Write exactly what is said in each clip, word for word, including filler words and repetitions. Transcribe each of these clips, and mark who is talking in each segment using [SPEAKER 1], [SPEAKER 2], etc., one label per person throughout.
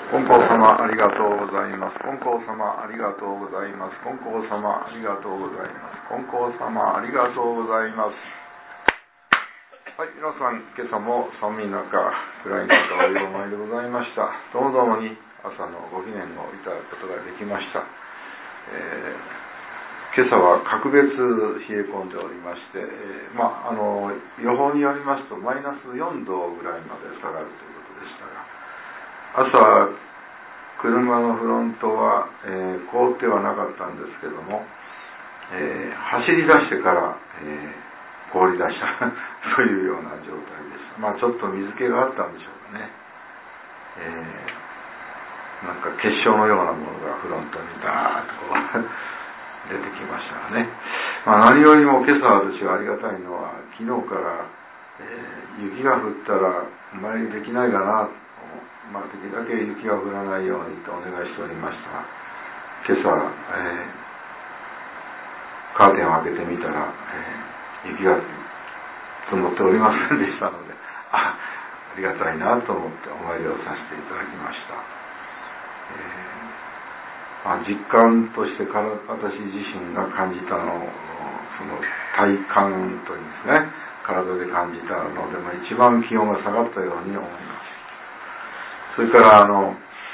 [SPEAKER 1] 金光様ありがとうございます。金光様ありがとうございます。金光様ありがとうございます。金光様ありがとうございます。はい、皆さん今朝も寒い中、暗い中お夕前でございました。どうもどうもに朝のご記念をいただくことができました。えー、今朝は格別冷え込んでおりまして、えー、まああの予報によりますとマイナスよんどぐらいまで下がるということでしたが、朝車のフロントは、えー、凍ってはなかったんですけども、えー、走り出してから、えー、凍り出したそういうような状態でした。まあちょっと水気があったんでしょうかね。えー、なんか結晶のようなものがフロントにダーッとこう出てきましたね。まあ、何よりも今朝私がありがたいのは、昨日から、えー、雪が降ったらお参りできないかな、まあ、できるだけ雪が降らないようにとお願いしておりましたが、今朝、えー、カーテンを開けてみたら、えー、雪が積もっておりませんでしたので、あ、ありがたいなと思ってお参りをさせていただきました。えーまあ、実感としてから私自身が感じたのを、その体感というんですね、体で感じたのでも一番気温が下がったように思います。それからあの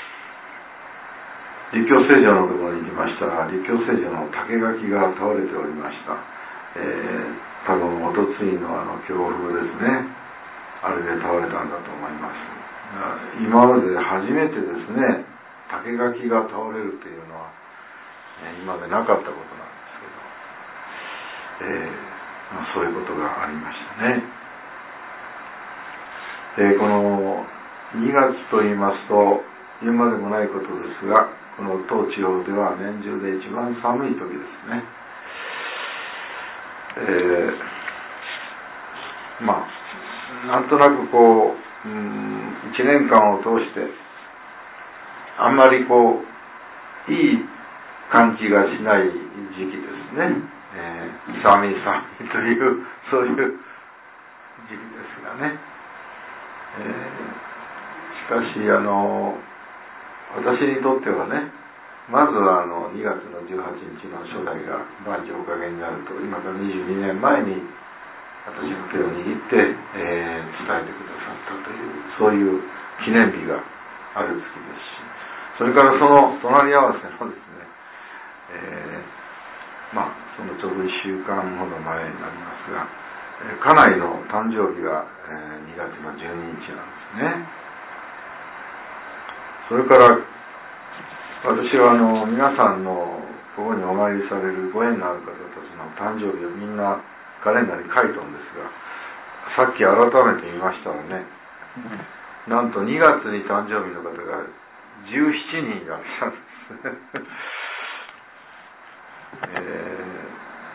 [SPEAKER 1] 立教聖女のところに行きましたら、立教聖女の竹垣が倒れておりました。えー、多分おとついのあの強風ですね、あれで倒れたんだと思います。今までで初めてですね、竹垣が倒れるというのは、ね、今までなかったことなんですけど、えーまあ、そういうことがありましたね。えー、このにがつと言いますと言うまでもないことですが、この当地方では年中で一番寒い時ですね。えー、まあなんとなくこう、うん、いちねんかんを通してあんまりこういい感じがしない時期ですね。えー、寒い寒いというそういう時期ですがね。えーしかしあの私にとってはね、まずはあのにがつのじゅうはちにちの初代が万事おかげになると、今からにじゅうにねんまえに私の手を握って、えー、伝えてくださったという、そういう記念日がある月ですし、それからその隣り合わせのですね、えー、まあそのちょうどいっしゅうかんほど前になりますが、家内の誕生日が、えー、にがつのじゅうににちなんですね。それから私はあの皆さんのここにお参りされるご縁のある方たちの誕生日をみんなカレンダーに書いたんですが、さっき改めて見ましたらね、なんとにがつに誕生日の方がじゅうしちにんいらっしゃるんですね、え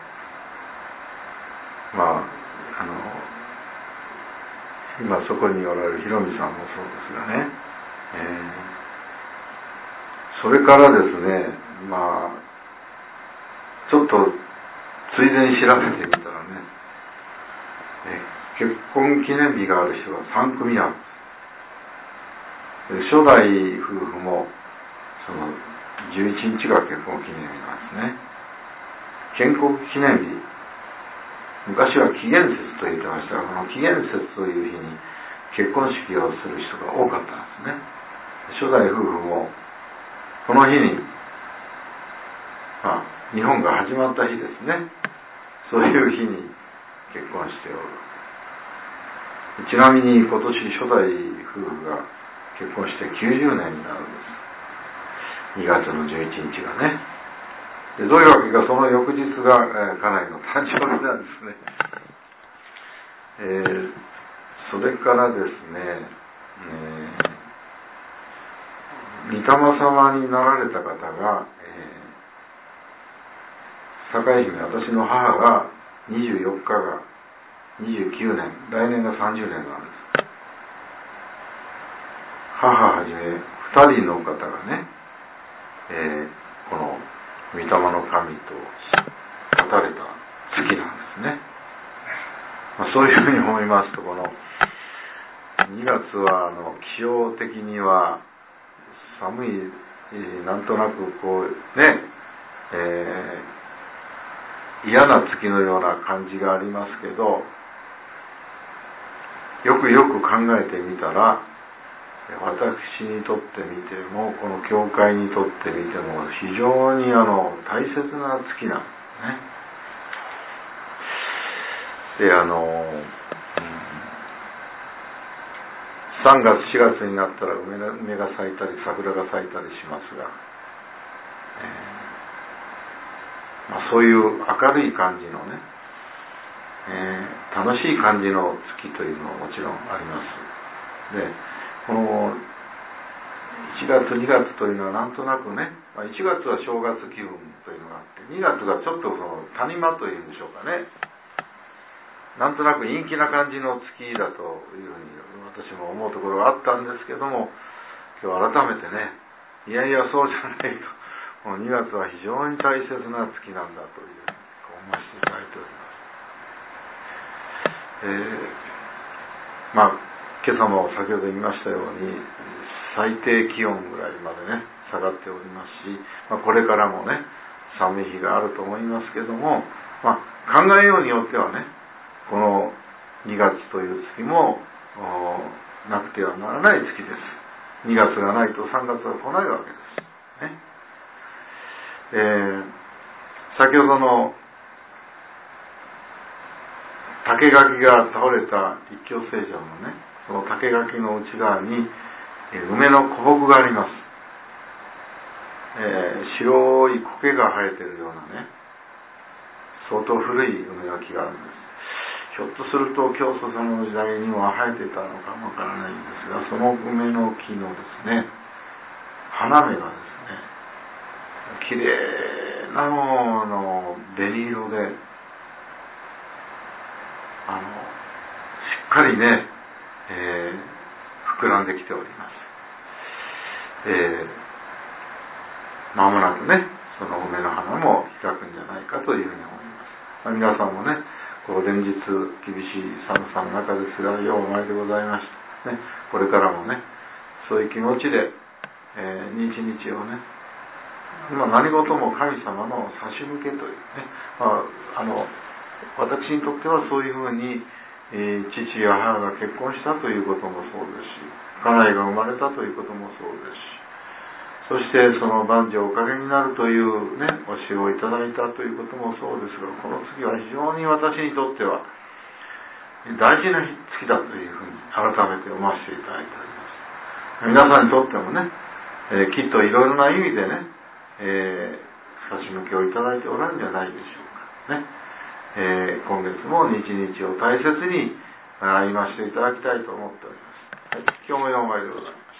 [SPEAKER 1] ー、まああの今そこにおられるひろみさんもそうですがね、えーそれからですね、まあちょっとついでに調べてみたらね、え結婚記念日がある人がさんくみある。初代夫婦もそのじゅういちにちが結婚記念日なんですね。建国記念日、昔は紀元節と言ってましたが、この紀元節という日に結婚式をする人が多かったんですね。初代夫婦もこの日に、まあ、日本が始まった日ですね。そういう日に結婚しておる。ちなみに今年初代夫婦が結婚してきゅうじゅうねんになるんです。にがつのじゅういちにちがね。でどういうわけか、その翌日が、えー、家内の誕生日なんですね。えー、それからですね、えー御霊様になられた方が、えー、堺姫、私の母がにじゅうよっかがにじゅうきゅうねん、来年がさんじゅうねんなんです。母はじめふたりの方がね、えー、この御霊の神と立たれた月なんですね。まあ、そういうふうに思いますと、このにがつはあの気象的には寒い、なんとなくこうね、えー、嫌な月のような感じがありますけど、よくよく考えてみたら、私にとってみても、この教会にとってみても、非常にあの大切な月なんですね。で、あの、うんさんがつしがつになったら梅が咲いたり桜が咲いたりしますが、えーまあ、そういう明るい感じのね、えー、楽しい感じの月というのはもちろんあります。で、このいちがつにがつというのはなんとなくね、まあ、いちがつは正月気分というのがあって、にがつがちょっとその谷間というんでしょうかね、なんとなく陰気な感じの月だというふうに私も思うところがあったんですけども、今日改めてね、いやいやそうじゃないと、このにがつは非常に大切な月なんだというふうに思わせていただいております。えー、まあ今朝も先ほど言いましたように最低気温ぐらいまでね下がっておりますし、まあ、これからもね寒い日があると思いますけども、まあ、考えようによってはね、このにがつという月もなくてはならない月です。にがつがないとさんがつは来ないわけですね。えー、先ほどの竹垣が倒れた一教聖城のね、その竹垣の内側に梅の古木があります。えー、白い苔が生えているようなね、相当古い梅の木があるんです。ひょっとすると教祖様の時代にも生えていたのかもわからないんですが、その梅の木のですね、花芽がですね、きれいなもの紅色で、あのしっかりね、えー、膨らんできております。えー、間もなくね、その梅の花も開くんじゃないかというふうに思います。まあ、皆さんもね、こう連日厳しい寒さの中ですが、ようお参りでございました、ね、これからもねそういう気持ちで、えー、日々をね、今何事も神様の差し向けというね、まあ、あの私にとってはそういうふうに、えー、父や母が結婚したということもそうですし、家内が生まれたということもそうですし、そしてその万事おかげになるというね、教えをいただいたということもそうですが、この月は非常に私にとっては大事な月だというふうに改めて思わせていただいております。皆さんにとってもね、えー、きっといろいろな意味でね、えー、差し向けをいただいておられるんじゃないでしょうかね。えー、今月も日々を大切に歩ましていただきたいと思っております。はい、今日もお参りでございます。